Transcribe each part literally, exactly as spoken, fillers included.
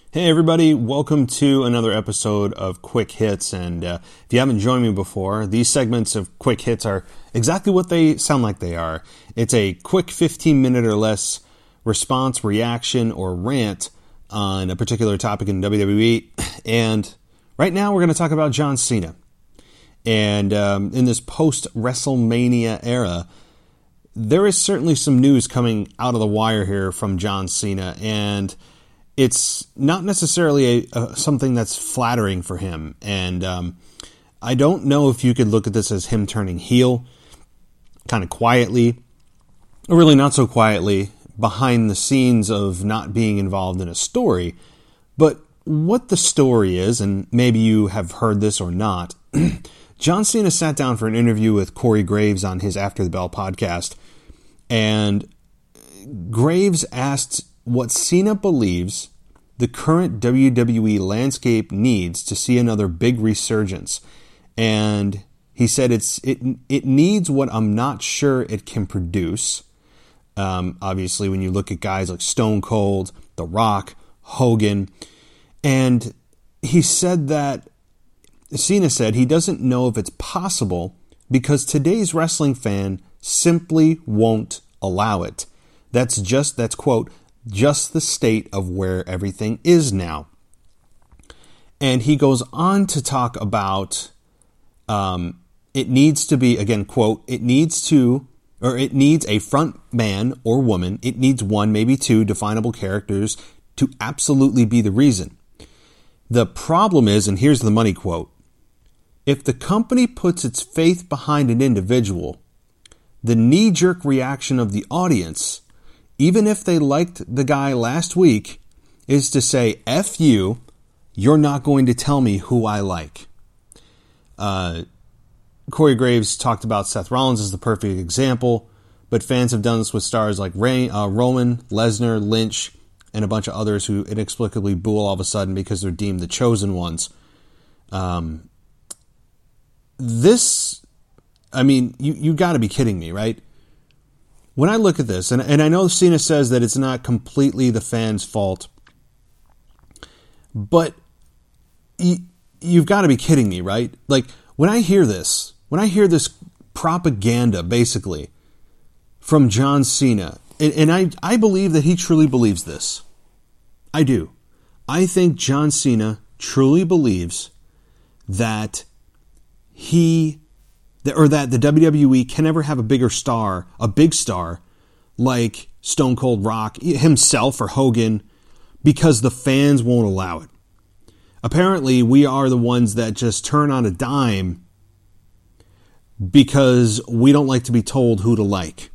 Hey everybody, welcome to another episode of Quick Hits, and uh, if you haven't joined me before, these segments of Quick Hits are exactly what they sound like they are. It's a quick fifteen minute or less response, reaction, or rant on a particular topic in W W E, and right now we're going to talk about John Cena. And um, in this post-WrestleMania era, there is certainly some news coming out of the wire here from John Cena, and it's not necessarily a, a, something that's flattering for him. And um, I don't know if you could look at this as him turning heel, kind of quietly, or really not so quietly, behind the scenes of not being involved in a story. But what the story is, and maybe you have heard this or not, John Cena sat down for an interview with Corey Graves on his After the Bell podcast, and Graves asked what Cena believes the current W W E landscape needs to see another big resurgence. And he said it's it it needs what I'm not sure it can produce. Um, obviously, when you look at guys like Stone Cold, The Rock, Hogan, and he said that, Cena said he doesn't know if it's possible because today's wrestling fan simply won't allow it. That's just, that's quote, just the state of where everything is now. And he goes on to talk about um, it needs to be, again, quote, it needs to, or it needs a front man or woman, it needs one, maybe two definable characters to absolutely be the reason. The problem is, and here's the money quote, if the company puts its faith behind an individual, the knee-jerk reaction of the audience, even if they liked the guy last week, is to say, F you, you're not going to tell me who I like. Uh, Corey Graves talked about Seth Rollins as the perfect example, but fans have done this with stars like Ray, uh, Roman, Lesnar, Lynch, and a bunch of others who inexplicably boo all of a sudden because they're deemed the chosen ones. Um, this, I mean, you, you got to be kidding me, right? When I look at this, and, and I know Cena says that it's not completely the fans' fault, but you, you've got to be kidding me, right? Like, when I hear this, when I hear this propaganda, basically, from John Cena, and, and I, I believe that he truly believes this. I do. I think John Cena truly believes that he... or that the W W E can never have a bigger star, a big star, like Stone Cold Rock, himself or Hogan, because the fans won't allow it. Apparently, we are the ones that just turn on a dime because we don't like to be told who to like.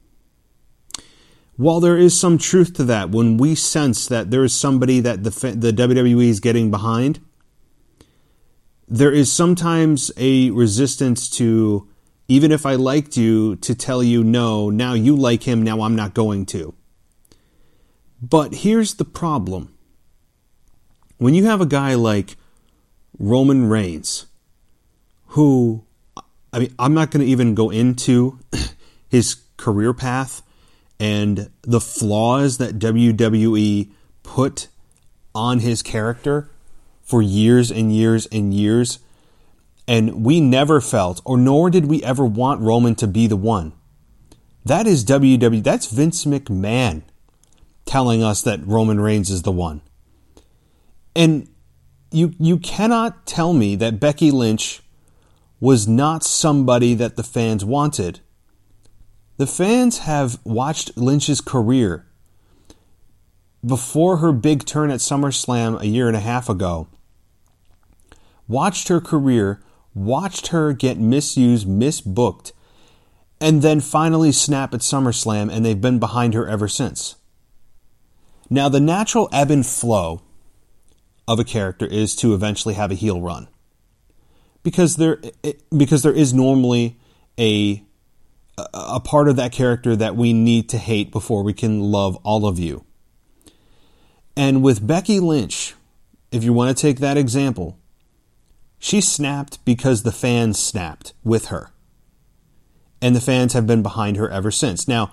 While there is some truth to that, when we sense that there is somebody that the, the W W E is getting behind, there is sometimes a resistance to, even if I liked you, to tell you, no, now you like him, now I'm not going to. But here's the problem. When you have a guy like Roman Reigns, who, I mean, I'm not going to even go into his career path and the flaws that W W E put on his character for years and years and years, and we never felt, or nor did we ever want Roman to be the one. That is W W E, that's Vince McMahon telling us that Roman Reigns is the one. And you you cannot tell me that Becky Lynch was not somebody that the fans wanted. The fans have watched Lynch's career before her big turn at SummerSlam a year and a half ago. Watched her career, watched her get misused, misbooked, and then finally snap at SummerSlam, and they've been behind her ever since. Now, the natural ebb and flow of a character is to eventually have a heel run. Because there, because there is normally a, a part of that character that we need to hate before we can love all of you. And with Becky Lynch, if you want to take that example, she snapped because the fans snapped with her. And the fans have been behind her ever since. Now,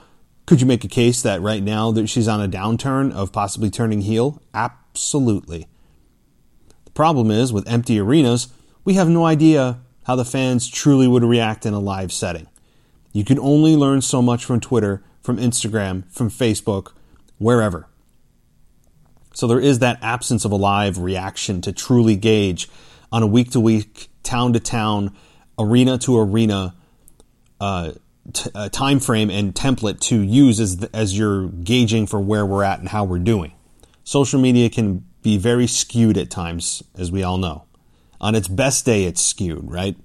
Could you make a case that right now that she's on a downturn of possibly turning heel? Absolutely. The problem is, with empty arenas, we have no idea how the fans truly would react in a live setting. You can only learn so much from Twitter, from Instagram, from Facebook, wherever. So there is that absence of a live reaction to truly gauge on a week-to-week, town-to-town, arena-to-arena uh, t- uh, time frame and template to use as as you're gauging for where we're at and how we're doing. Social media can be very skewed at times, as we all know. On its best day, it's skewed, right?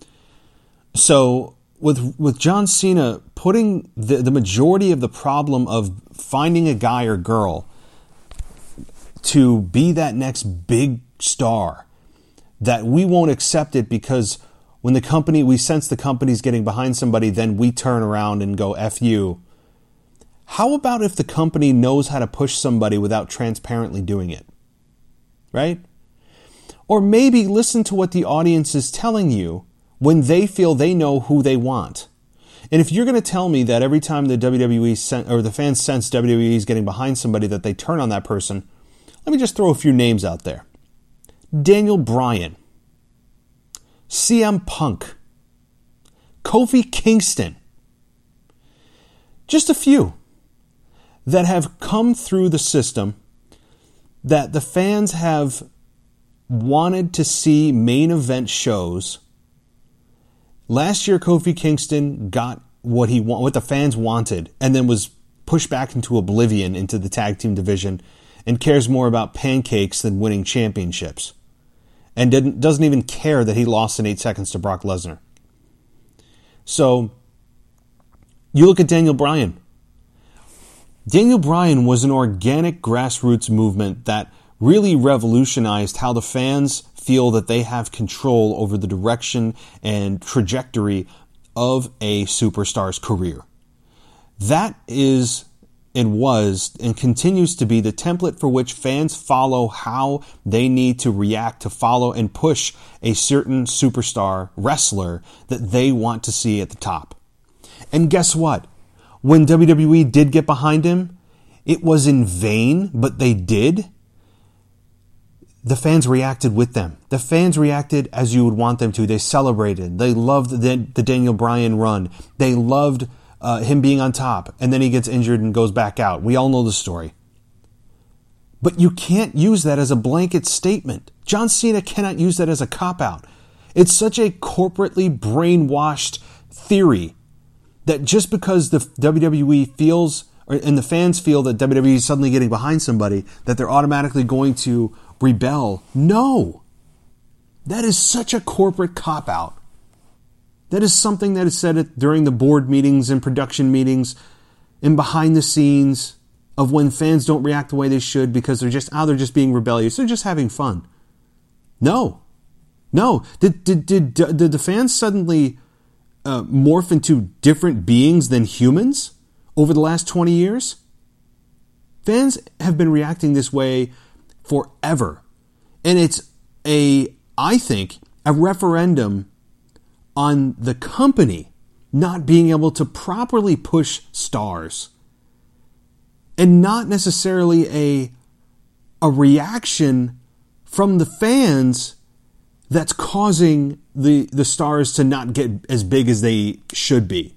So with with John Cena putting the, the majority of the problem of finding a guy or girl to be that next big star, that we won't accept it because when the company, we sense the company's getting behind somebody, then we turn around and go, F you. How about if the company knows how to push somebody without transparently doing it? Right? Or maybe listen to what the audience is telling you when they feel they know who they want. And if you're going to tell me that every time the W W E sen- or the fans sense W W E is getting behind somebody that they turn on that person, let me just throw a few names out there. Daniel Bryan, C M Punk, Kofi Kingston. Just a few that have come through the system that the fans have wanted to see main event shows. Last year, Kofi Kingston got what he wa- what the fans wanted and then was pushed back into oblivion into the tag team division and cares more about pancakes than winning championships. And didn't, doesn't even care that he lost in eight seconds to Brock Lesnar. So, you look at Daniel Bryan. Daniel Bryan was an organic grassroots movement that really revolutionized how the fans feel that they have control over the direction and trajectory of a superstar's career. That is and was and continues to be the template for which fans follow how they need to react to follow and push a certain superstar wrestler that they want to see at the top. And guess what? When W W E did get behind him, it was in vain, but they did. The fans reacted with them. The fans reacted as you would want them to. They celebrated. They loved the, the Daniel Bryan run. They loved uh, him being on top. And then he gets injured and goes back out. We all know the story. But you can't use that as a blanket statement. John Cena cannot use that as a cop-out. It's such a corporately brainwashed theory that just because the W W E feels, or, and the fans feel that W W E is suddenly getting behind somebody, that they're automatically going to rebel. No. That is such a corporate cop-out. That is something that is said during the board meetings and production meetings and behind the scenes of when fans don't react the way they should because they're just, oh, they're just being rebellious. They're just having fun. No. No. Did, did, did, did the fans suddenly uh, morph into different beings than humans over the last twenty years? Fans have been reacting this way forever. And it's a, I think, a referendum on the company not being able to properly push stars. And not necessarily a, a reaction from the fans that's causing the, the stars to not get as big as they should be.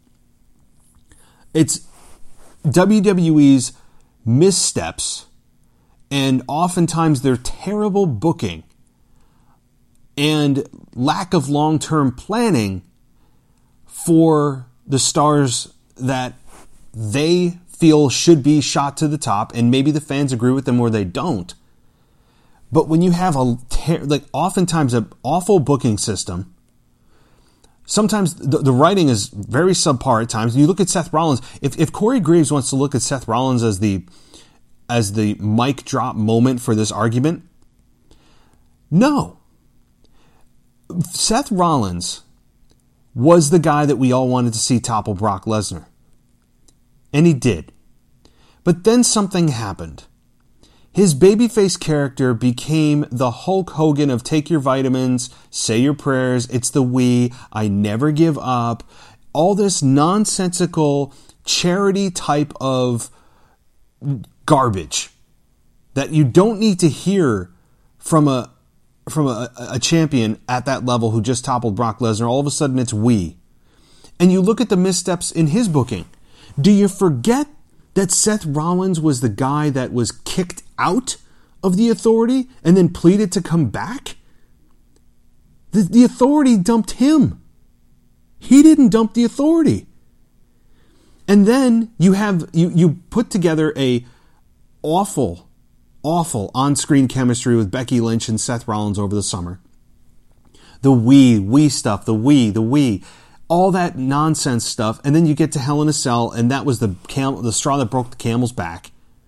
It's W W E's missteps and oftentimes their terrible booking and lack of long-term planning for the stars that they feel should be shot to the top, and maybe the fans agree with them or they don't. But when you have a ter- like oftentimes an awful booking system, sometimes the, the writing is very subpar at times. You look at Seth Rollins. If if Corey Graves wants to look at Seth Rollins as the as the mic drop moment for this argument, no. Seth Rollins was the guy that we all wanted to see topple Brock Lesnar. And he did. But then something happened. His babyface character became the Hulk Hogan of take your vitamins, say your prayers, it's the we, I never give up. All this nonsensical charity type of garbage that you don't need to hear from a from a, a champion at that level who just toppled Brock Lesnar. All of a sudden it's we. And you look at the missteps in his booking. Do you forget that Seth Rollins was the guy that was kicked out of the Authority and then pleaded to come back? The, the Authority dumped him. He didn't dump the Authority. And then you have you you put together a awful, awful on-screen chemistry with Becky Lynch and Seth Rollins over the summer. The we, we stuff, the we, the we, all that nonsense stuff, and then you get to Hell in a Cell, and that was the cam- the straw that broke the camel's back.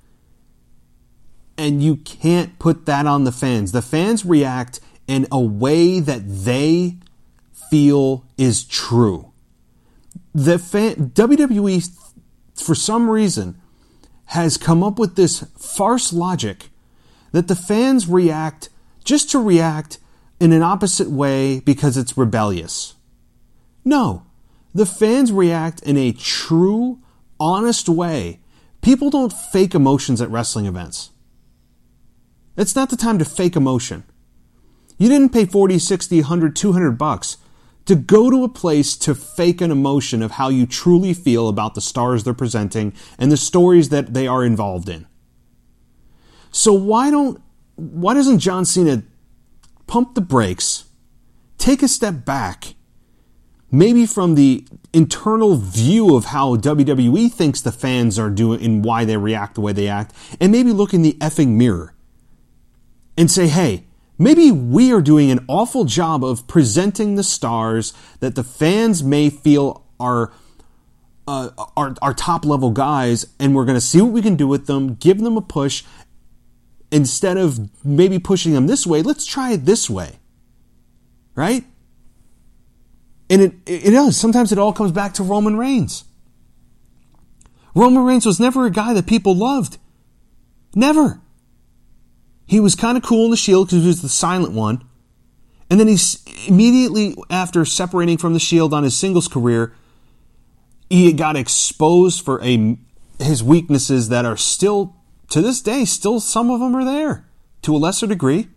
And you can't put that on the fans. The fans react in a way that they feel is true. The fan, W W E, for some reason, has come up with this farce logic that the fans react just to react in an opposite way because it's rebellious. No, the fans react in a true, honest way. People don't fake emotions at wrestling events. It's not the time to fake emotion. You didn't pay forty, sixty, one hundred, two hundred bucks to go to a place to fake an emotion of how you truly feel about the stars they're presenting and the stories that they are involved in. So why don't why doesn't John Cena pump the brakes, take a step back, maybe from the internal view of how W W E thinks the fans are doing and why they react the way they act, and maybe look in the effing mirror and say, hey, maybe we are doing an awful job of presenting the stars that the fans may feel are uh, are, are top-level guys, and we're going to see what we can do with them, give them a push. Instead of maybe pushing them this way, let's try it this way. Right? And it, it does. Sometimes it all comes back to Roman Reigns. Roman Reigns was never a guy that people loved. Never. He was kind of cool in the Shield because he was the silent one. And then he's immediately after separating from the Shield on his singles career, he got exposed for a his weaknesses that are still, to this day, still some of them are there to a lesser degree.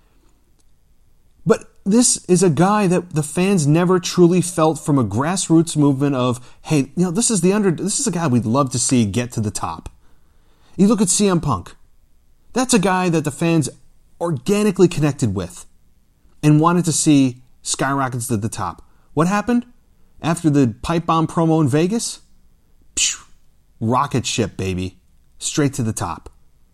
But this is a guy that the fans never truly felt from a grassroots movement of, hey, you know, this is the under, this is a guy we'd love to see get to the top. You look at C M Punk. That's a guy that the fans organically connected with and wanted to see skyrocket to the top. What happened? After the pipe bomb promo in Vegas? Phew, rocket ship, baby. Straight to the top.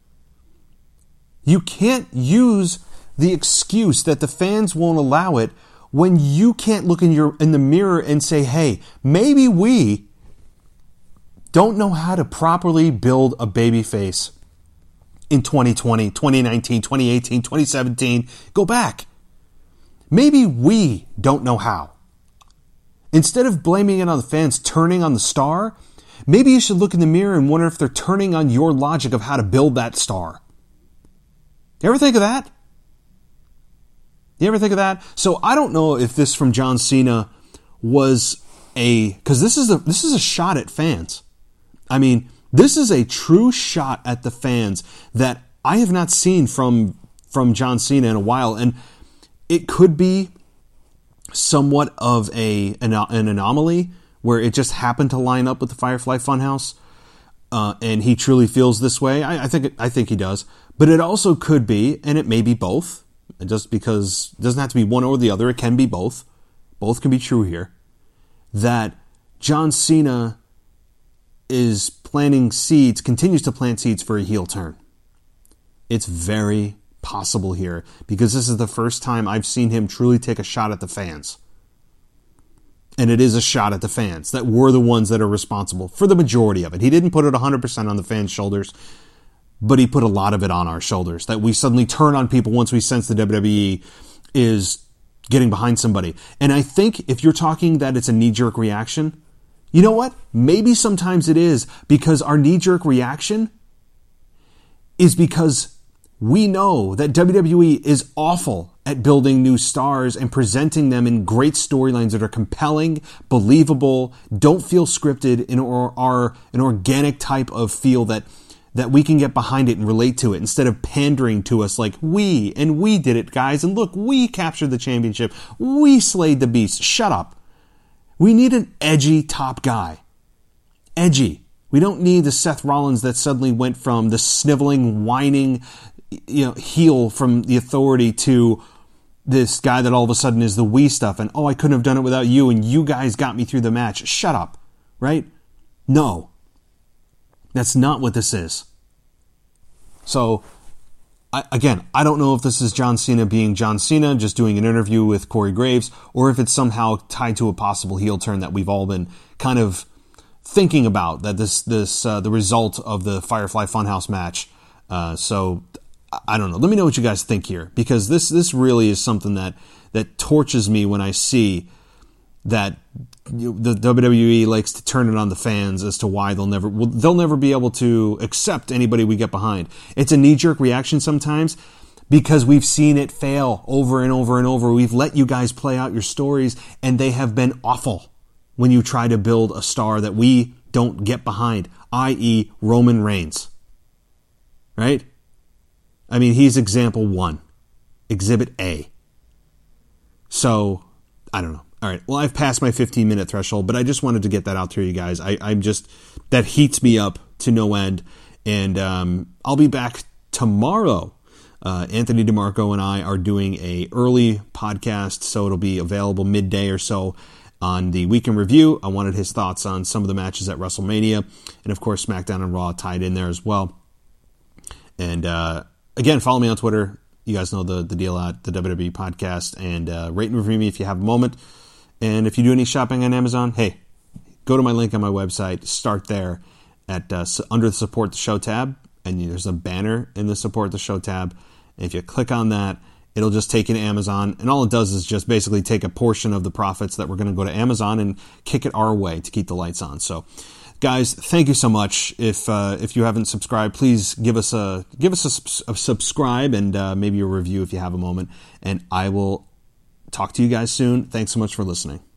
You can't use the excuse that the fans won't allow it when you can't look in your in the mirror and say, hey, maybe we don't know how to properly build a baby face. In twenty twenty, twenty nineteen, twenty eighteen, twenty seventeen, go back. Maybe we don't know how. Instead of blaming it on the fans turning on the star, maybe you should look in the mirror and wonder if they're turning on your logic of how to build that star. You ever think of that? You ever think of that? So I don't know if this from John Cena was a, because this is a this is a shot at fans. I mean, this is a true shot at the fans that I have not seen from from John Cena in a while, and it could be somewhat of a an, an anomaly where it just happened to line up with the Firefly Funhouse, uh, and he truly feels this way. I, I think it, I think he does, but it also could be, and it may be both. Just because it doesn't have to be one or the other, it can be both. Both can be true here. That John Cena is planting seeds, continues to plant seeds for a heel turn. It's very possible here because this is the first time I've seen him truly take a shot at the fans. And it is a shot at the fans that were the ones that are responsible for the majority of it. He didn't put it one hundred percent on the fans' shoulders, but he put a lot of it on our shoulders. That we suddenly turn on people once we sense the W W E is getting behind somebody. And I think if you're talking that it's a knee-jerk reaction, you know what? Maybe sometimes it is because our knee-jerk reaction is because We know that W W E is awful at building new stars and presenting them in great storylines that are compelling, believable, don't feel scripted, and or are an organic type of feel that that we can get behind it and relate to it instead of pandering to us like we, and we did it, guys, and look, we captured the championship. We slayed the beast. Shut up. We need an edgy top guy. Edgy. We don't need the Seth Rollins that suddenly went from the sniveling, whining, you know, heel from the Authority to this guy that all of a sudden is the we stuff and, oh, I couldn't have done it without you and you guys got me through the match. Shut up. Right? No. That's not what this is. So, I, again, I don't know if this is John Cena being John Cena, just doing an interview with Corey Graves, or if it's somehow tied to a possible heel turn that we've all been kind of thinking about, that this, this uh, the result of the Firefly Funhouse match. Uh, so, I don't know. Let me know what you guys think here, because this this really is something that, that torches me when I see that you know, the W W E likes to turn it on the fans as to why they'll never well, they'll never be able to accept anybody we get behind. It's a knee-jerk reaction sometimes because we've seen it fail over and over and over. We've let you guys play out your stories, and they have been awful when you try to build a star that we don't get behind, that is. Roman Reigns. Right? I mean, he's example one. Exhibit A. So, I don't know. All right, well, I've passed my fifteen-minute threshold, but I just wanted to get that out to you guys. I, I'm just, that heats me up to no end, and um, I'll be back tomorrow. Uh, Anthony DeMarco and I are doing a early podcast, so it'll be available midday or so on the Weekend Review. I wanted his thoughts on some of the matches at WrestleMania, and of course, SmackDown and Raw tied in there as well. And uh, again, follow me on Twitter. You guys know the, the deal at the W W E Podcast, and uh, rate and review me if you have a moment. And if you do any shopping on Amazon, hey, go to my link on my website. Start there at uh, under the Support the Show tab, and there's a banner in the Support the Show tab. And if you click on that, it'll just take you to Amazon. And all it does is just basically take a portion of the profits that we're going to go to Amazon and kick it our way to keep the lights on. So, guys, thank you so much. If uh, if you haven't subscribed, please give us a give us a, a subscribe and uh, maybe a review if you have a moment. And I will talk to you guys soon. Thanks so much for listening.